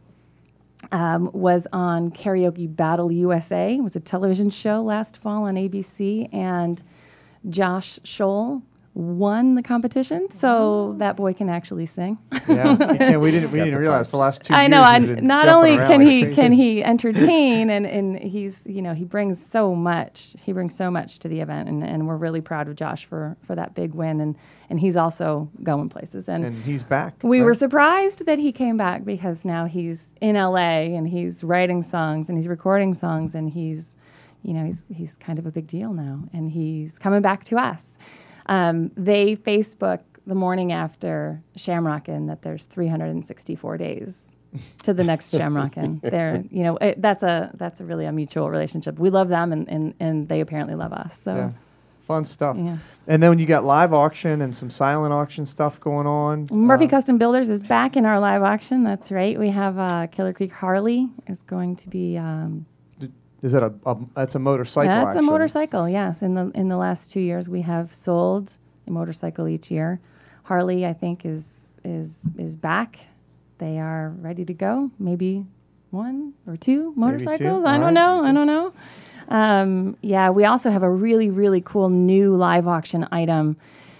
Um, was on Karaoke Battle U S A. It was a television show last fall on A B C, and Josh Scholl won the competition, so that boy can actually sing. Yeah, he can, we didn't we Got didn't the realize pipes. for the last two I years. know. he's I, been not jumping only around can like he crazy. can he entertain, and, and he's you know he brings so much. He brings so much to the event, and, and we're really proud of Josh for, for that big win. And, and he's also going places. And, And he's back. we right? were surprised that he came back because now he's in L A and he's writing songs and he's recording songs and he's you know he's he's kind of a big deal now, and he's coming back to us. Um, they Facebook the morning after Shamrockin' that there's three hundred sixty-four days to the next Shamrockin'. They're, you know, it, that's a that's a really a mutual relationship. We love them, and, and, and they apparently love us. So, Yeah. Fun stuff. yeah. And then when you got live auction and some silent auction stuff going on. Murphy uh, Custom Builders is back in our live auction. That's right. We have uh, Killer Creek Harley is going to be. Um, Is that a, a that's a motorcycle? that's actually. a motorcycle. Yes. In the in the last two years, we have sold a motorcycle each year. Harley, I think, is is is back. They are ready to go. Maybe one or two motorcycles. two. I All don't right. know. I don't know. Um, yeah, we also have a really really cool new live auction item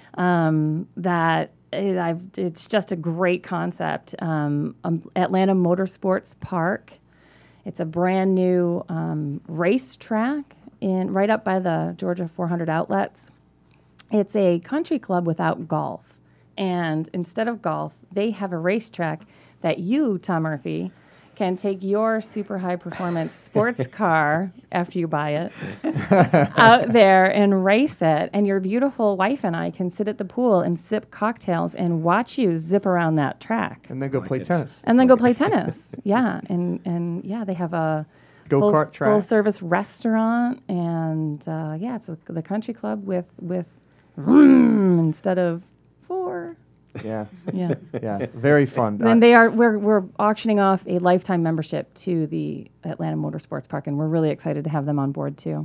um, that. It, I've, it's just a great concept. Um, um, Atlanta Motorsports Park. It's a brand new um, racetrack in right up by the Georgia four hundred outlets. It's a country club without golf, and instead of golf, they have a racetrack that you, Tom Murphy, can take your super high performance sports car after you buy it out there and race it, and your beautiful wife and I can sit at the pool and sip cocktails and watch you zip around that track. And then go Like play it. tennis. And then go play tennis. Yeah, and and yeah, they have a Go-kart full, track. full service restaurant, and uh, yeah, it's a, the country club with with vroom instead of four. Yeah. Yeah. Yeah. Very fun. And Uh, they are we're we're auctioning off a lifetime membership to the Atlanta Motorsports Park, and we're really excited to have them on board too.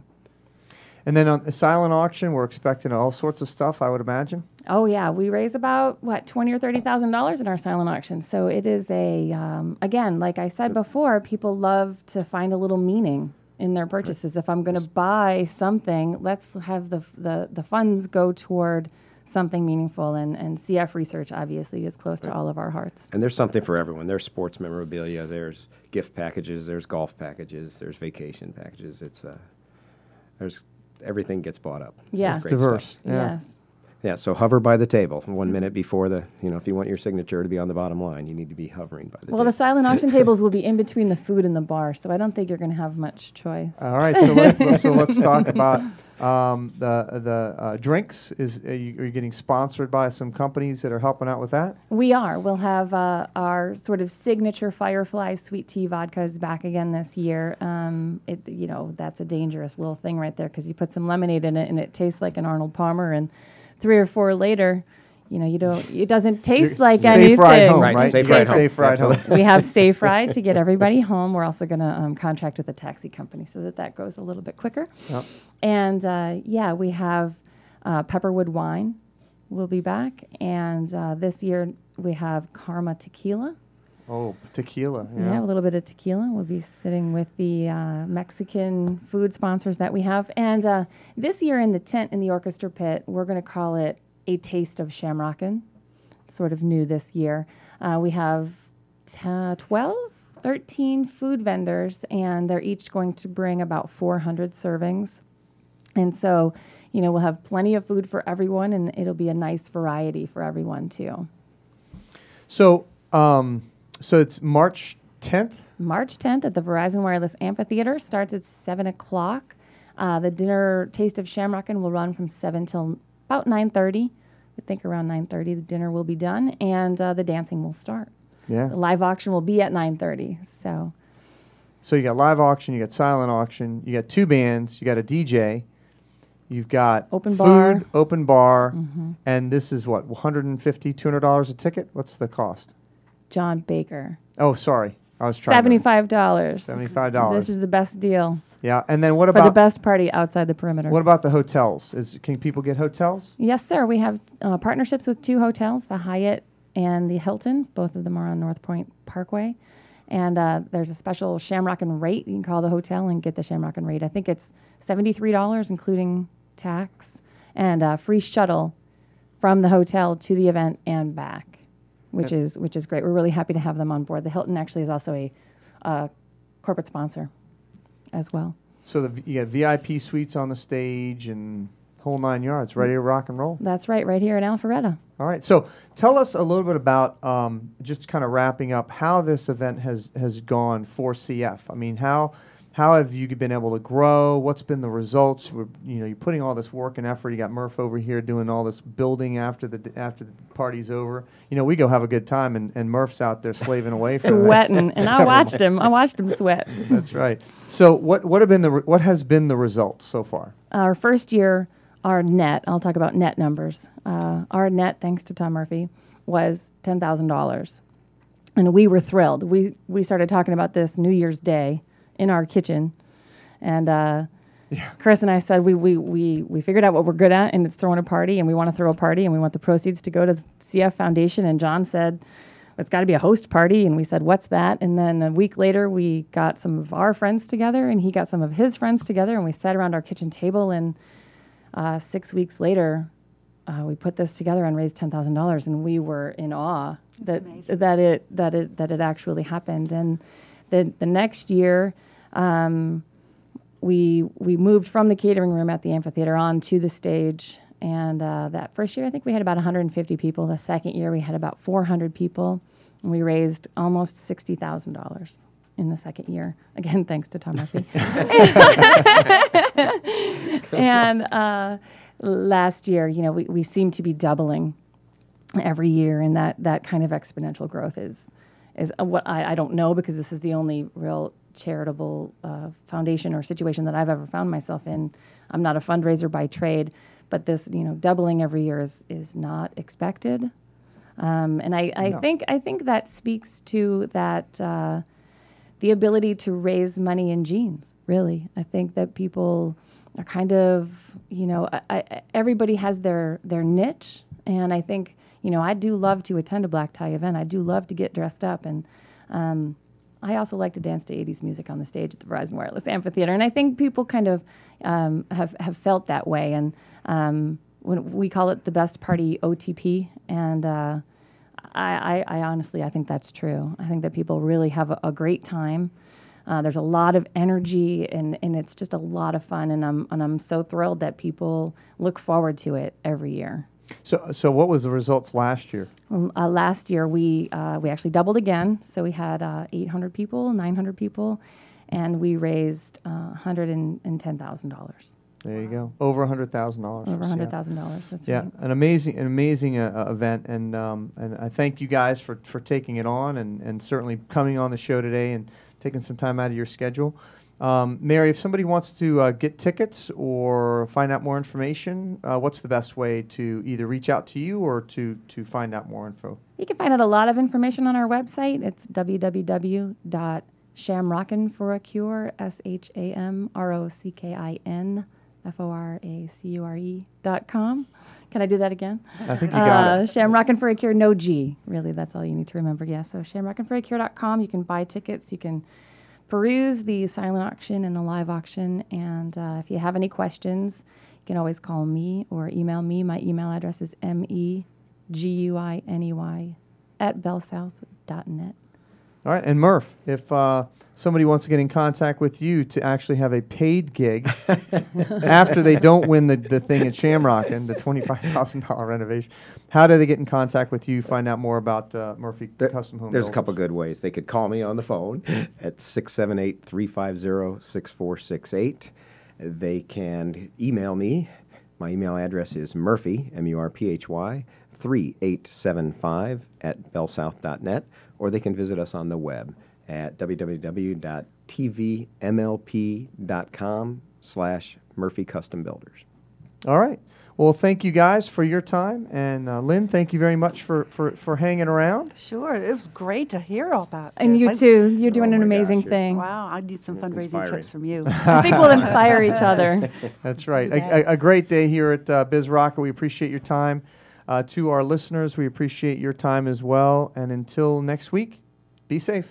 and then on the silent auction, we're expecting all sorts of stuff, I would imagine. Oh yeah, we raise about what twenty or thirty thousand dollars in our silent auction. So it is a um, again, like I said before, people love to find a little meaning in their purchases. If I'm going to buy something, let's have the the the funds go toward something meaningful. And and C F Research obviously is close to all of our hearts. And there's something for everyone. There's sports memorabilia. There's gift packages. There's golf packages. There's vacation packages. It's uh, there's everything gets bought up. Yeah. It's It's great stuff. diverse. Yeah. Yes. Yeah, so hover by the table one minute before the, you know, if you want your signature to be on the bottom line, you need to be hovering by the Well, the table. silent auction tables will be in between the food and the bar, so I don't think you're going to have much choice. All right. So, let, so let's talk about um, the the uh, drinks. Is are you, are you getting sponsored by some companies that are helping out with that? We are. We'll have uh, our sort of signature Firefly sweet tea vodkas back again this year. Um, it, you know, that's a dangerous little thing right there because you put some lemonade in it and it tastes like an Arnold Palmer, and three or four later, you know, you don't. It doesn't taste like safe anything. ride home, Right, right? safe You got ride home. Safe ride home. Absolutely. We have Safe Ride to get everybody home. We're also going to um, contract with a taxi company so that that goes a little bit quicker. Yep. And uh, yeah, we have uh, Pepperwood Wine will be back. And uh, this year we have Karma Tequila. Oh, tequila. Yeah. Yeah. a little bit of tequila. We'll be sitting with the uh, Mexican food sponsors that we have. And uh, this year in the tent in the orchestra pit, we're going to call it A Taste of Shamrockin'. Sort of new this year. Uh, we have t- twelve, thirteen food vendors, and they're each going to bring about four hundred servings. And so, you know, we'll have plenty of food for everyone, and it'll be a nice variety for everyone, too. So, um, so it's March tenth. March tenth at the Verizon Wireless Amphitheater. Starts at seven o'clock. Uh, the dinner Taste of Shamrockin' will run from seven till about nine thirty. I think around nine thirty the dinner will be done, and uh, the dancing will start. Yeah. The live auction will be at nine thirty. So So you got live auction, you got silent auction, you got two bands, you got a D J, you've got Open food, bar. open bar, Mm-hmm. and this is what, one hundred fifty dollars, two hundred dollars a ticket? What's the cost? John Baker, Oh, sorry. I was trying seventy-five dollars. seventy-five dollars. This is the best deal Yeah, and then what for the about best party outside the perimeter. what about the hotels? Is can people get hotels? Yes, sir. We have uh, partnerships with two hotels, the Hyatt and the Hilton. Both of them are on North Point Parkway. And uh, there's a special Shamrockin' rate. You can call the hotel and get the Shamrockin' rate. I think it's seventy-three dollars, including tax, and uh, free shuttle from the hotel to the event and back, which is which is great. We're really happy to have them on board. The Hilton actually is also a uh, corporate sponsor as well. So the, you got V I P suites on the stage and whole nine yards, ready to rock and roll. That's right, right here in Alpharetta. All right. So tell us a little bit about, um, just kind of wrapping up, how this event has, has gone for C F. I mean, how how have you been able to grow? What's been the results? We're, you know, you're putting all this work and effort. You got Murph over here doing all this building after the after the party's over. You know, we go have a good time, and, and Murph's out there slaving away for sweating, and I watched him. I watched him sweat. That's right. So what what have been the re- what has been the results so far? Our first year. Our net, I'll talk about net numbers. Uh, our net, thanks to Tom Murphy, was ten thousand dollars. And we were thrilled. We we started talking about this New Year's Day in our kitchen. And uh, yeah. Chris and I said, we, we, we, we figured out what we're good at, and it's throwing a party, and we want to throw a party, and we want the proceeds to go to the C F Foundation. And John said, it's got to be a host party. And we said, what's that? And then a week later, we got some of our friends together, and he got some of his friends together, and we sat around our kitchen table, and Uh, six weeks later, uh, we put this together and raised ten thousand dollars, and we were in awe that that it that it that it actually happened. And the the next year, um, we we moved from the catering room at the amphitheater on to the stage. And uh, that first year, I think we had about one hundred fifty people. The second year, we had about four hundred people, and we raised almost sixty thousand dollars. In the second year. Again, thanks to Tom Murphy. And uh, last year, you know, we, we seem to be doubling every year, and that, that kind of exponential growth is is uh, what I, I don't know, because this is the only real charitable uh, foundation or situation that I've ever found myself in. I'm not a fundraiser by trade, but this, you know, doubling every year is, is not expected. Um, and I, I no. think I think that speaks to that uh, the ability to raise money in jeans, really. I think that people are kind of, you know, I, I, everybody has their, their niche. And I think, you know, I do love to attend a black tie event. I do love to get dressed up. And um, I also like to dance to eighties music on the stage at the Verizon Wireless Amphitheater. And I think people kind of um, have, have felt that way. And um, when we call it the best party O T P. And uh, I, I, I honestly, I think that's true. I think that people really have a, a great time. Uh, there's a lot of energy, and, and it's just a lot of fun. And I'm and I'm so thrilled that people look forward to it every year. So, so what was the results last year? Well, uh, last year we uh, we actually doubled again. So we had uh, eight hundred people, nine hundred people, and we raised uh, one hundred ten thousand dollars. There you go, over a hundred thousand dollars. Over a hundred thousand dollars. That's yeah, right. an amazing, an amazing uh, event, and um, and I thank you guys for, for taking it on, and, and certainly coming on the show today and taking some time out of your schedule. Um, Mary, if somebody wants to uh, get tickets or find out more information, uh, what's the best way to either reach out to you or to, to find out more info? You can find out a lot of information on our website. It's w w w dot shamrockin for a cure, S H A M R O C K I N F O R A C U R E dot com. Can I do that again? I think you got uh, it. Shamrockin' for a Cure, no G. Really, that's all you need to remember. Yeah, so shamrockin for a cure dot com. You can buy tickets. You can peruse the silent auction and the live auction. And uh, if you have any questions, you can always call me or email me. My email address is M E G U I N E Y at bellsouth dot net. All right, and Murph, if uh, somebody wants to get in contact with you to actually have a paid gig after they don't win the, the thing at Shamrockin', the twenty-five thousand dollars renovation, how do they get in contact with you, find out more about uh, Murphy There- Custom Home There's Builders? a couple good ways. They could call me on the phone at six seven eight, three five zero, six four six eight. They can email me. My email address is Murphy, M U R P H Y, three eight seven five at bellsouth dot net, or they can visit us on the web at w w w dot t v m l p dot com slash Murphy Custom Builders. All right. Well, thank you guys for your time. And uh, Lynn, thank you very much for, for, for hanging around. Sure, it was great to hear all about And this. you I- too. You're doing Oh an my gosh, amazing you're- thing. Wow, I need some fundraising Inspiring. tips from you. I think we'll inspire each other. That's right. A, Yeah. a, a great day here at uh, Biz Rocker. We appreciate your time. Uh, to our listeners, we appreciate your time as well. And until next week, be safe.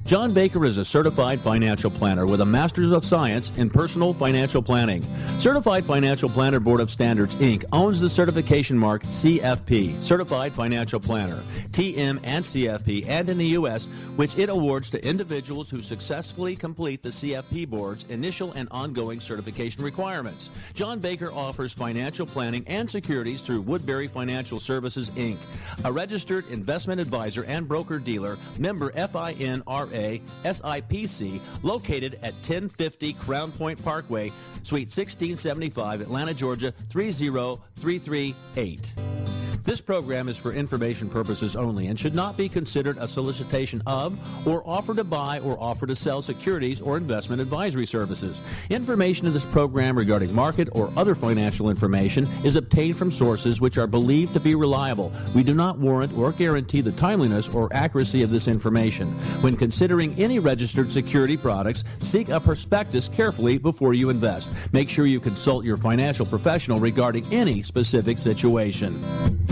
John Baker is a certified financial planner with a Master's of Science in Personal Financial Planning. Certified Financial Planner Board of Standards, Incorporated owns the certification mark C F P, Certified Financial Planner, T M and C F P, and in the U S, which it awards to individuals who successfully complete the C F P Board's initial and ongoing certification requirements. John Baker offers financial planning and securities through Woodbury Financial Services, Incorporated, a registered investment advisor and broker-dealer, member FINRA S I P C, located at ten fifty Crown Point Parkway, Suite sixteen seventy-five, Atlanta, Georgia three zero three three eight. This program is for information purposes only and should not be considered a solicitation of or offer to buy or offer to sell securities or investment advisory services. Information in this program regarding market or other financial information is obtained from sources which are believed to be reliable. We do not warrant or guarantee the timeliness or accuracy of this information. When considering any registered security products, seek a prospectus carefully before you invest. Make sure you consult your financial professional regarding any specific situation.